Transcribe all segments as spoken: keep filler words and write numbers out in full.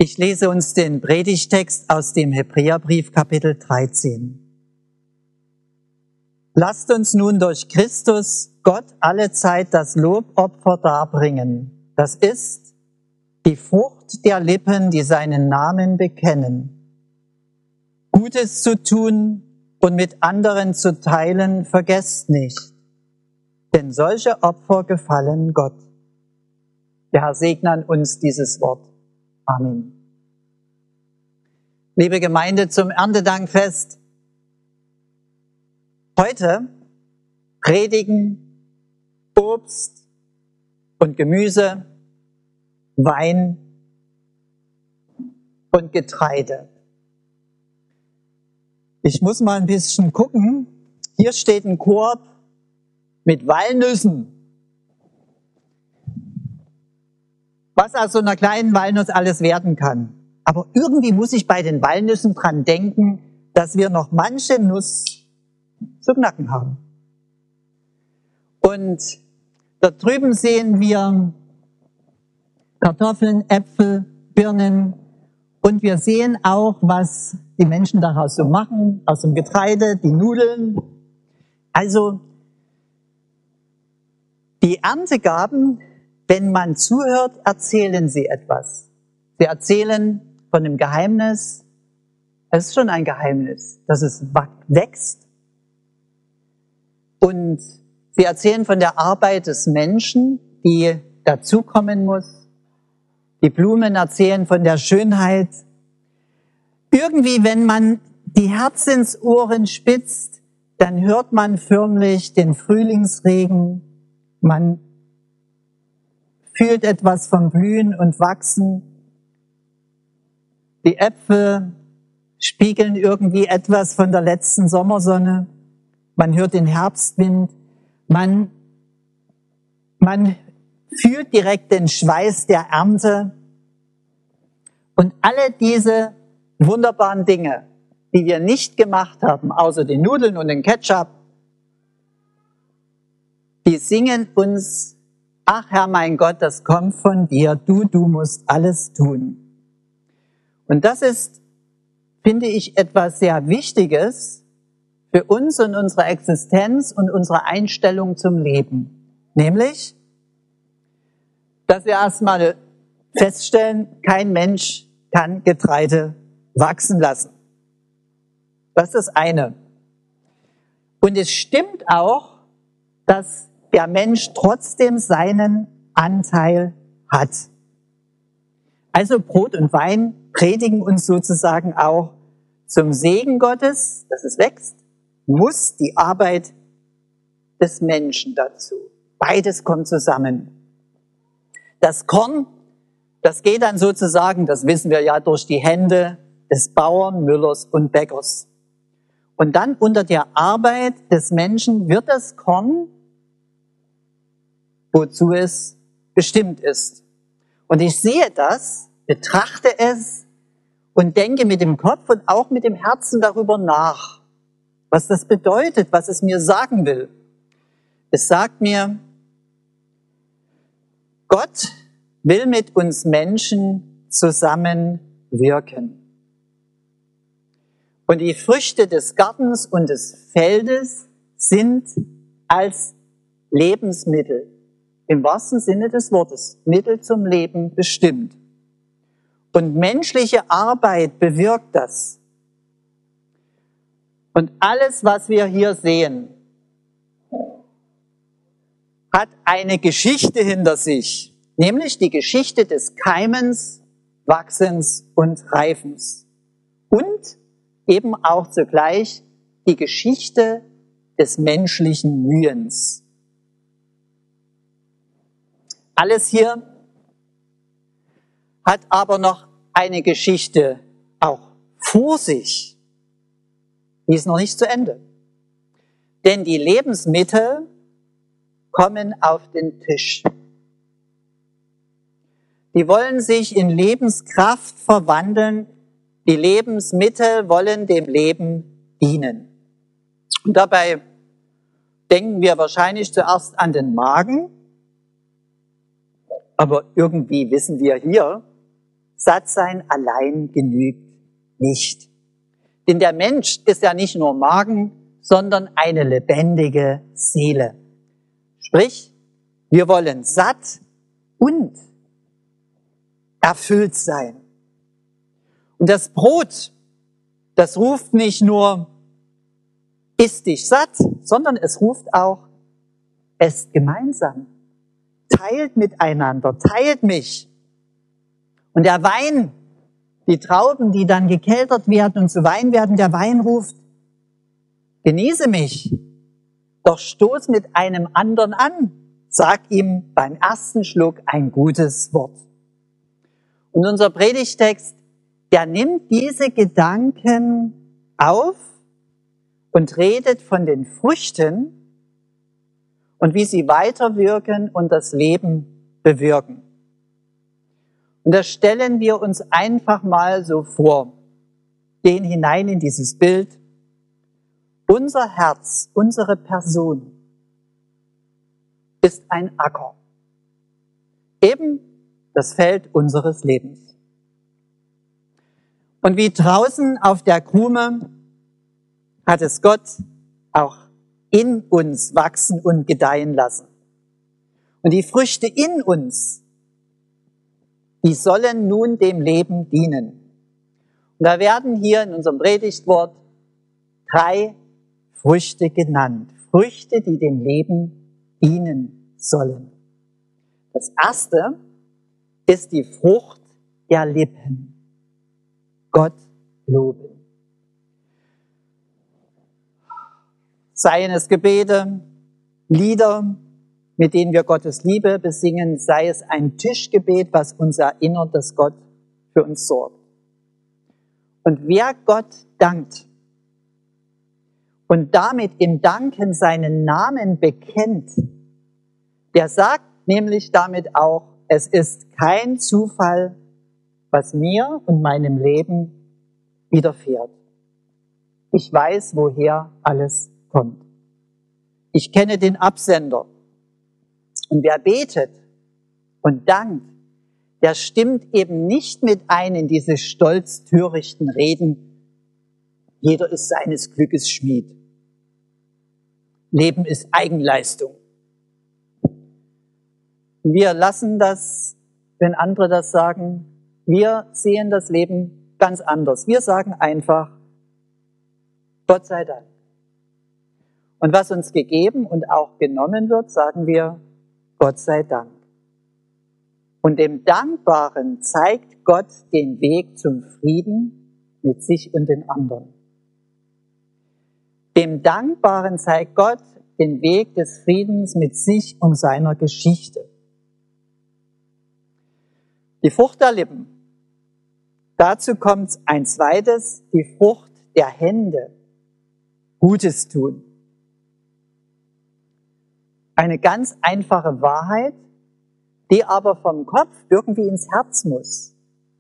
Ich lese uns den Predigtext aus dem Hebräerbrief Kapitel dreizehn. Lasst uns nun durch Christus Gott allezeit das Lobopfer darbringen. Das ist die Frucht der Lippen, die seinen Namen bekennen. Gutes zu tun und mit anderen zu teilen, vergesst nicht, denn solche Opfer gefallen Gott. Der Herr segne an uns dieses Wort. Amen. Liebe Gemeinde, zum Erntedankfest. Heute predigen Obst und Gemüse, Wein und Getreide. Ich muss mal ein bisschen gucken. Hier steht ein Korb mit Walnüssen. Was aus so einer kleinen Walnuss alles werden kann. Aber irgendwie muss ich bei den Walnüssen dran denken, dass wir noch manche Nuss zu knacken haben. Und da drüben sehen wir Kartoffeln, Äpfel, Birnen und wir sehen auch, was die Menschen daraus so machen, aus dem Getreide, die Nudeln. Also die Erntegaben, wenn man zuhört, erzählen sie etwas. Sie erzählen von einem Geheimnis. Es ist schon ein Geheimnis, dass es wächst. Und sie erzählen von der Arbeit des Menschen, die dazukommen muss. Die Blumen erzählen von der Schönheit. Irgendwie, wenn man die Herzensohren spitzt, dann hört man förmlich den Frühlingsregen. Man fühlt etwas vom Blühen und Wachsen. Die Äpfel spiegeln irgendwie etwas von der letzten Sommersonne. Man hört den Herbstwind. Man, man fühlt direkt den Schweiß der Ernte. Und alle diese wunderbaren Dinge, die wir nicht gemacht haben, außer den Nudeln und den Ketchup, die singen uns: Ach Herr mein Gott, das kommt von dir, du, du musst alles tun. Und das ist, finde ich, etwas sehr Wichtiges für uns und unsere Existenz und unsere Einstellung zum Leben. Nämlich, dass wir erstmal feststellen, kein Mensch kann Getreide wachsen lassen. Das ist das eine. Und es stimmt auch, dass der Mensch trotzdem seinen Anteil hat. Also Brot und Wein predigen uns sozusagen auch zum Segen Gottes, dass es wächst, muss die Arbeit des Menschen dazu. Beides kommt zusammen. Das Korn, das geht dann sozusagen, das wissen wir ja, durch die Hände des Bauern, Müllers und Bäckers. Und dann unter der Arbeit des Menschen wird das Korn, wozu es bestimmt ist. Und ich sehe das, betrachte es und denke mit dem Kopf und auch mit dem Herzen darüber nach, was das bedeutet, was es mir sagen will. Es sagt mir, Gott will mit uns Menschen zusammenwirken. Und die Früchte des Gartens und des Feldes sind als Lebensmittel, im wahrsten Sinne des Wortes, Mittel zum Leben bestimmt. Und menschliche Arbeit bewirkt das. Und alles, was wir hier sehen, hat eine Geschichte hinter sich, nämlich die Geschichte des Keimens, Wachsens und Reifens. Und eben auch zugleich die Geschichte des menschlichen Mühens. Alles hier hat aber noch eine Geschichte auch vor sich. Die ist noch nicht zu Ende. Denn die Lebensmittel kommen auf den Tisch. Die wollen sich in Lebenskraft verwandeln. Die Lebensmittel wollen dem Leben dienen. Und dabei denken wir wahrscheinlich zuerst an den Magen. Aber irgendwie wissen wir hier, Sattsein allein genügt nicht. Denn der Mensch ist ja nicht nur Magen, sondern eine lebendige Seele. Sprich, wir wollen satt und erfüllt sein. Und das Brot, das ruft nicht nur, iss dich satt, sondern es ruft auch, esst gemeinsam. Teilt miteinander, teilt mich. Und der Wein, die Trauben, die dann gekeltert werden und zu Wein werden, der Wein ruft, genieße mich, doch stoß mit einem anderen an, sag ihm beim ersten Schluck ein gutes Wort. Und unser Predigtext, der nimmt diese Gedanken auf und redet von den Früchten und wie sie weiterwirken und das Leben bewirken. Und das stellen wir uns einfach mal so vor, gehen hinein in dieses Bild. Unser Herz, unsere Person ist ein Acker, eben das Feld unseres Lebens. Und wie draußen auf der Krume hat es Gott auch in uns wachsen und gedeihen lassen. Und die Früchte in uns, die sollen nun dem Leben dienen. Und da werden hier in unserem Predigtwort drei Früchte genannt. Früchte, die dem Leben dienen sollen. Das erste ist die Frucht der Lippen. Gott loben. Seien es Gebete, Lieder, mit denen wir Gottes Liebe besingen, sei es ein Tischgebet, was uns erinnert, dass Gott für uns sorgt. Und wer Gott dankt und damit im Danken seinen Namen bekennt, der sagt nämlich damit auch, es ist kein Zufall, was mir und meinem Leben widerfährt. Ich weiß, woher alles kommt. Ich kenne den Absender. Und wer betet und dankt, der stimmt eben nicht mit ein in diese stolz törichten Reden, jeder ist seines Glückes Schmied. Leben ist Eigenleistung. Wir lassen das, wenn andere das sagen, wir sehen das Leben ganz anders. Wir sagen einfach, Gott sei Dank. Und was uns gegeben und auch genommen wird, sagen wir, Gott sei Dank. Und dem Dankbaren zeigt Gott den Weg zum Frieden mit sich und den anderen. Dem Dankbaren zeigt Gott den Weg des Friedens mit sich und seiner Geschichte. Die Frucht der Lippen. Dazu kommt ein zweites, die Frucht der Hände. Gutes tun. Eine ganz einfache Wahrheit, die aber vom Kopf irgendwie ins Herz muss.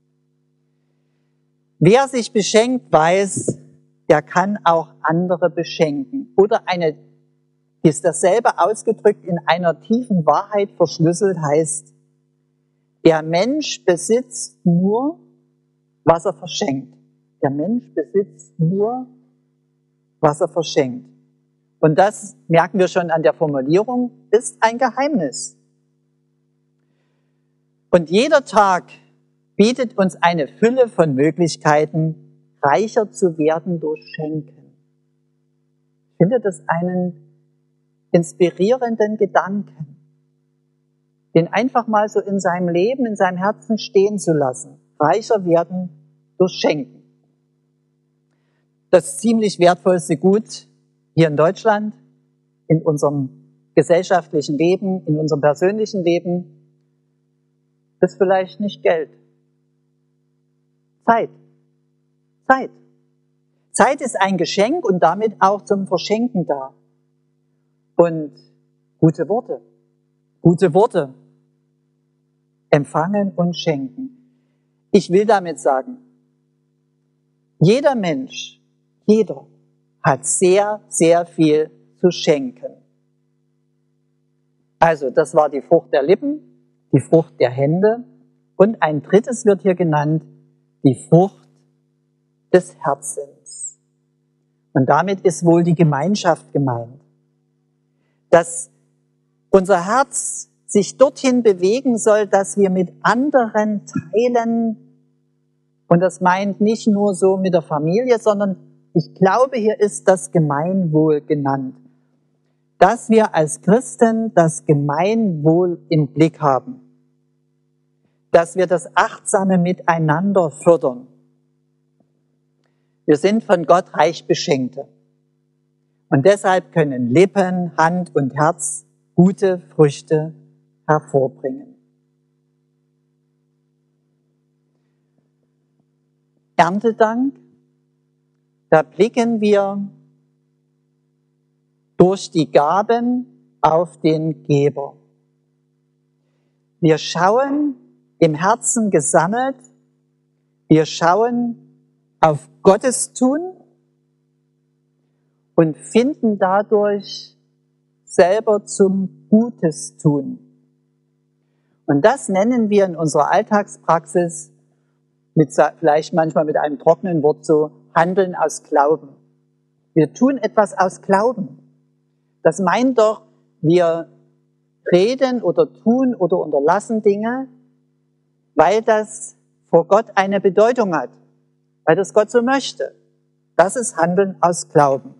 Wer sich beschenkt weiß, der kann auch andere beschenken. Oder eine, ist dasselbe ausgedrückt in einer tiefen Wahrheit verschlüsselt, heißt, der Mensch besitzt nur, was er verschenkt. Der Mensch besitzt nur, was er verschenkt. Und das merken wir schon an der Formulierung, ist ein Geheimnis. Und jeder Tag bietet uns eine Fülle von Möglichkeiten, reicher zu werden durch Schenken. Ich finde das einen inspirierenden Gedanken, den einfach mal so in seinem Leben, in seinem Herzen stehen zu lassen. Reicher werden durch Schenken. Das ziemlich wertvollste Gut hier in Deutschland, in unserem gesellschaftlichen Leben, in unserem persönlichen Leben, ist vielleicht nicht Geld. Zeit. Zeit. Zeit ist ein Geschenk und damit auch zum Verschenken da. Und gute Worte. Gute Worte. Empfangen und schenken. Ich will damit sagen, jeder Mensch, jeder hat sehr, sehr viel zu schenken. Also, das war die Frucht der Lippen, die Frucht der Hände Und ein drittes wird hier genannt, die Frucht des Herzens. Und damit ist wohl die Gemeinschaft gemeint. Dass unser Herz sich dorthin bewegen soll, dass wir mit anderen teilen. Und das meint nicht nur so mit der Familie, sondern ich glaube, hier ist das Gemeinwohl genannt. Dass wir als Christen das Gemeinwohl im Blick haben. Dass wir das achtsame Miteinander fördern. Wir sind von Gott reich Beschenkte. Und deshalb können Lippen, Hand und Herz gute Früchte hervorbringen. Erntedank, da blicken wir durch die Gaben auf den Geber. Wir schauen im Herzen gesammelt, wir schauen auf Gottes Tun und finden dadurch selber zum Gutes tun. Und das nennen wir in unserer Alltagspraxis, mit, vielleicht manchmal mit einem trockenen Wort so, Handeln aus Glauben. Wir tun etwas aus Glauben. Das meint doch, wir reden oder tun oder unterlassen Dinge, weil das vor Gott eine Bedeutung hat, weil das Gott so möchte. Das ist Handeln aus Glauben.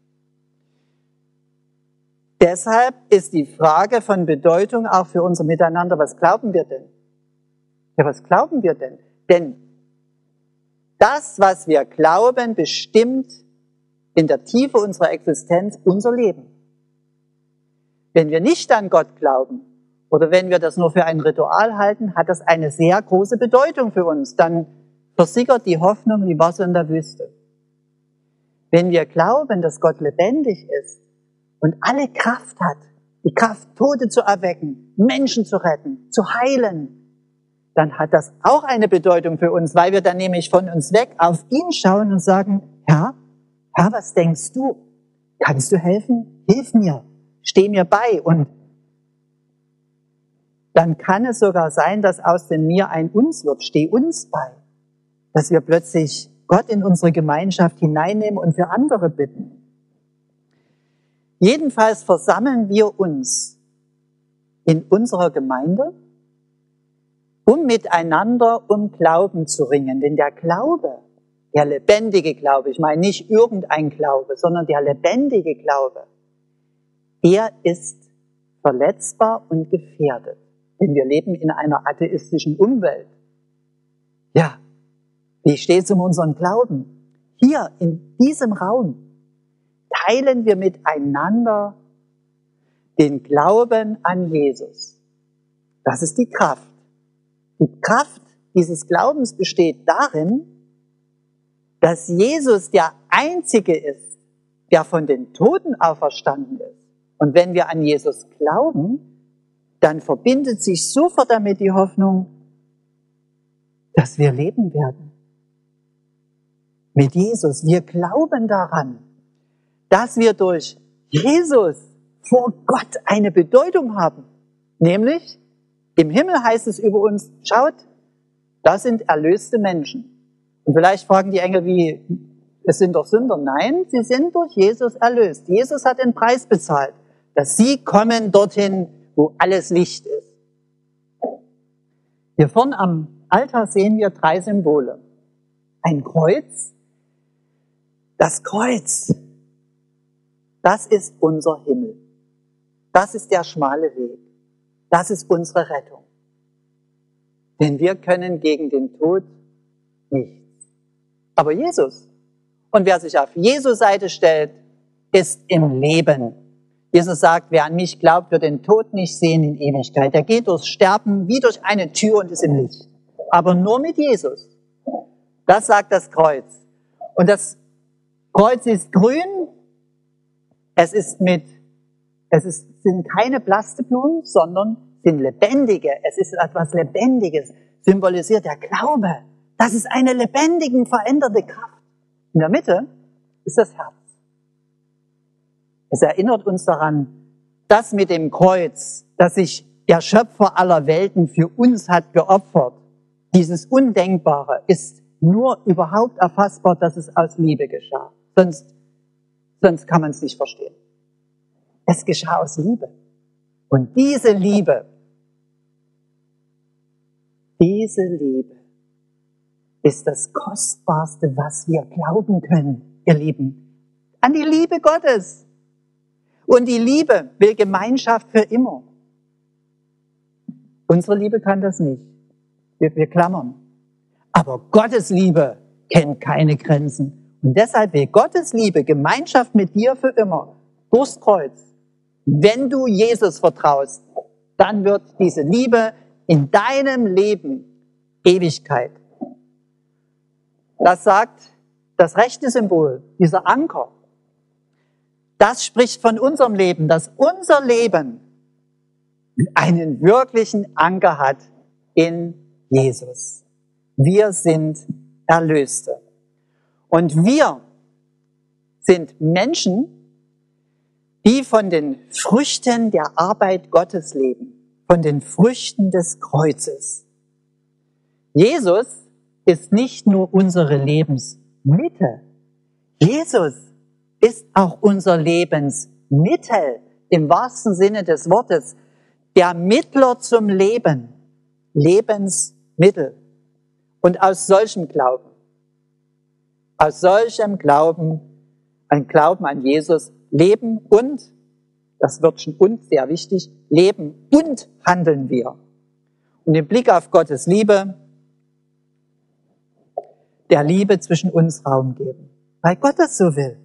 Deshalb ist die Frage von Bedeutung auch für unser Miteinander, was glauben wir denn? Ja, was glauben wir denn? Denn das, was wir glauben, bestimmt in der Tiefe unserer Existenz unser Leben. Wenn wir nicht an Gott glauben oder wenn wir das nur für ein Ritual halten, hat das eine sehr große Bedeutung für uns. Dann versickert die Hoffnung wie Wasser in der Wüste. Wenn wir glauben, dass Gott lebendig ist und alle Kraft hat, die Kraft, Tote zu erwecken, Menschen zu retten, zu heilen, dann hat das auch eine Bedeutung für uns, weil wir dann nämlich von uns weg auf ihn schauen und sagen, Herr, Herr, was denkst du? Kannst du helfen? Hilf mir, steh mir bei. Und dann kann es sogar sein, dass aus dem Mir ein Uns wird, steh uns bei. Dass wir plötzlich Gott in unsere Gemeinschaft hineinnehmen und für andere bitten. Jedenfalls versammeln wir uns in unserer Gemeinde, um miteinander um Glauben zu ringen. Denn der Glaube, der lebendige Glaube, ich meine nicht irgendein Glaube, sondern der lebendige Glaube, der ist verletzbar und gefährdet. Denn wir leben in einer atheistischen Umwelt. Ja, wie steht es um unseren Glauben? Hier in diesem Raum teilen wir miteinander den Glauben an Jesus. Das ist die Kraft. Die Kraft dieses Glaubens besteht darin, dass Jesus der Einzige ist, der von den Toten auferstanden ist. Und wenn wir an Jesus glauben, dann verbindet sich sofort damit die Hoffnung, dass wir leben werden. Mit Jesus. Wir glauben daran, dass wir durch Jesus vor Gott eine Bedeutung haben. Nämlich, im Himmel heißt es über uns, schaut, das sind erlöste Menschen. Und vielleicht fragen die Engel, wie, es sind doch Sünder. Nein, sie sind durch Jesus erlöst. Jesus hat den Preis bezahlt, dass sie kommen dorthin, wo alles Licht ist. Hier vorn am Altar sehen wir drei Symbole. Ein Kreuz. Das Kreuz, das ist unser Himmel. Das ist der schmale Weg. Das ist unsere Rettung. Denn wir können gegen den Tod nichts. Aber Jesus. Und wer sich auf Jesus Seite stellt, ist im Leben. Jesus sagt, wer an mich glaubt, wird den Tod nicht sehen in Ewigkeit. Der geht durchs Sterben wie durch eine Tür und ist im Licht. Aber nur mit Jesus. Das sagt das Kreuz. Und das Kreuz ist grün. Es ist mit, es ist, sind keine Plasteblumen, sondern sind lebendige. Es ist etwas Lebendiges. Symbolisiert der Glaube. Das ist eine lebendige, veränderte Kraft. In der Mitte ist das Herz. Es erinnert uns daran, dass mit dem Kreuz, dass sich der Schöpfer aller Welten für uns hat geopfert, dieses Undenkbare ist nur überhaupt erfassbar, dass es aus Liebe geschah. Sonst, sonst kann man es nicht verstehen. Es geschah aus Liebe. Und diese Liebe, diese Liebe ist das Kostbarste, was wir glauben können, ihr Lieben. An die Liebe Gottes. Und die Liebe will Gemeinschaft für immer. Unsere Liebe kann das nicht. Wir, wir klammern. Aber Gottes Liebe kennt keine Grenzen. Und deshalb will Gottes Liebe Gemeinschaft mit dir für immer. Durchs Kreuz. Wenn du Jesus vertraust, dann wird diese Liebe in deinem Leben Ewigkeit. Das sagt das rechte Symbol, dieser Anker. Das spricht von unserem Leben, dass unser Leben einen wirklichen Anker hat in Jesus. Wir sind Erlöste. Und wir sind Menschen, die von den Früchten der Arbeit Gottes leben, von den Früchten des Kreuzes. Jesus ist nicht nur unsere Lebensmitte. Jesus ist auch unser Lebensmittel im wahrsten Sinne des Wortes. Der Mittler zum Leben. Lebensmittel. Und aus solchem Glauben, aus solchem Glauben, ein Glauben an Jesus, leben und, das wird schon und sehr wichtig, leben und handeln wir. Und im Blick auf Gottes Liebe, der Liebe zwischen uns Raum geben, weil Gott das so will.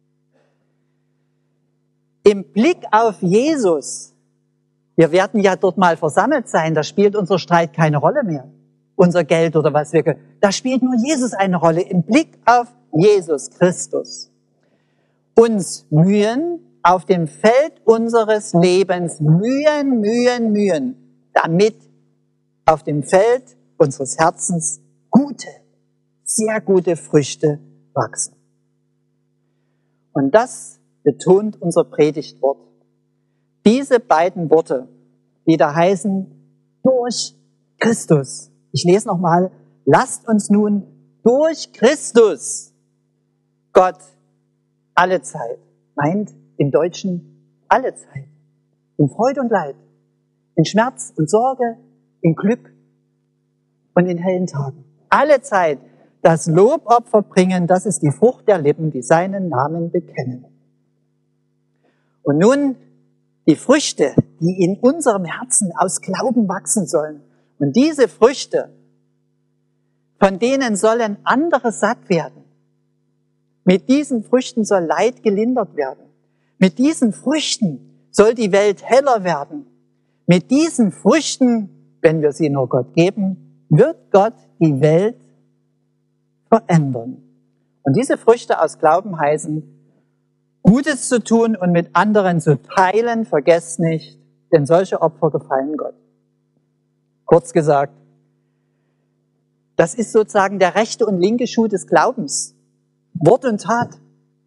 Im Blick auf Jesus, wir werden ja dort mal versammelt sein, da spielt unser Streit keine Rolle mehr, unser Geld oder was wir, da spielt nur Jesus eine Rolle, im Blick auf Jesus Christus. Uns mühen auf dem Feld unseres Lebens, mühen, mühen, mühen, damit auf dem Feld unseres Herzens gute, sehr gute Früchte wachsen. Und das betont unser Predigtwort. Diese beiden Worte, die da heißen, durch Christus. Ich lese nochmal, lasst uns nun durch Christus Gott alle Zeit, meint im Deutschen alle Zeit, in Freude und Leid, in Schmerz und Sorge, in Glück und in hellen Tagen. Alle Zeit das Lobopfer bringen, das ist die Frucht der Lippen, die seinen Namen bekennen. Und nun die Früchte, die in unserem Herzen aus Glauben wachsen sollen. Und diese Früchte, von denen sollen andere satt werden. Mit diesen Früchten soll Leid gelindert werden. Mit diesen Früchten soll die Welt heller werden. Mit diesen Früchten, wenn wir sie nur Gott geben, wird Gott die Welt verändern. Und diese Früchte aus Glauben heißen, Gutes zu tun und mit anderen zu teilen, vergesst nicht, denn solche Opfer gefallen Gott. Kurz gesagt, das ist sozusagen der rechte und linke Schuh des Glaubens. Wort und Tat.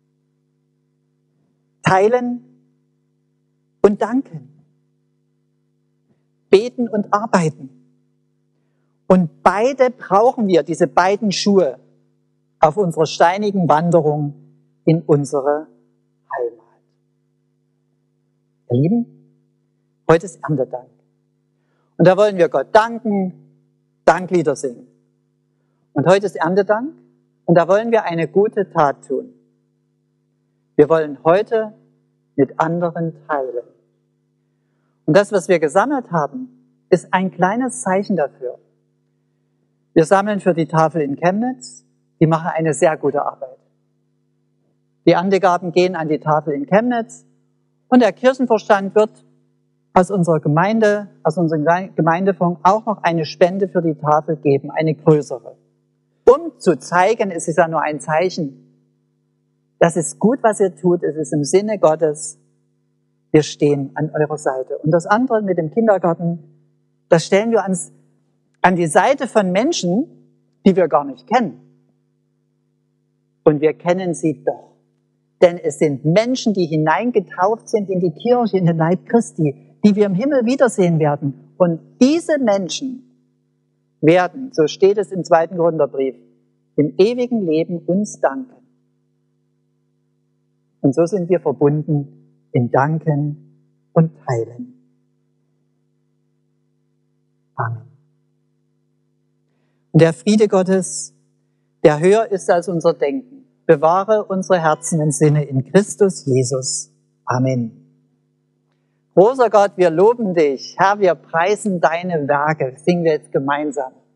Teilen und danken. Beten und arbeiten. Und beide brauchen wir, diese beiden Schuhe, auf unserer steinigen Wanderung in unsere Heimat. Ihr Lieben, heute ist Erntedank. Und da wollen wir Gott danken, Danklieder singen. Und heute ist Erntedank und da wollen wir eine gute Tat tun. Wir wollen heute mit anderen teilen. Und das, was wir gesammelt haben, ist ein kleines Zeichen dafür. Wir sammeln für die Tafel in Chemnitz, die machen eine sehr gute Arbeit. Die Erntegaben gehen an die Tafel in Chemnitz und der Kirchenvorstand wird aus unserer Gemeinde, aus unserem Gemeindefonds auch noch eine Spende für die Tafel geben, eine größere. Um zu zeigen, es ist ja nur ein Zeichen, das ist gut, was ihr tut, es ist im Sinne Gottes, wir stehen an eurer Seite. Und das andere mit dem Kindergarten, das stellen wir ans, an die Seite von Menschen, die wir gar nicht kennen. Und wir kennen sie doch. Denn es sind Menschen, die hineingetauft sind in die Kirche, in den Leib Christi, die wir im Himmel wiedersehen werden. Und diese Menschen werden, so steht es im zweiten Korintherbrief, im ewigen Leben uns danken. Und so sind wir verbunden in Danken und Teilen. Amen. Und der Friede Gottes, der höher ist als unser Denken, bewahre unsere Herzen und Sinne in Christus Jesus. Amen. Großer Gott, wir loben dich. Herr, wir preisen deine Werke. Das singen wir jetzt gemeinsam.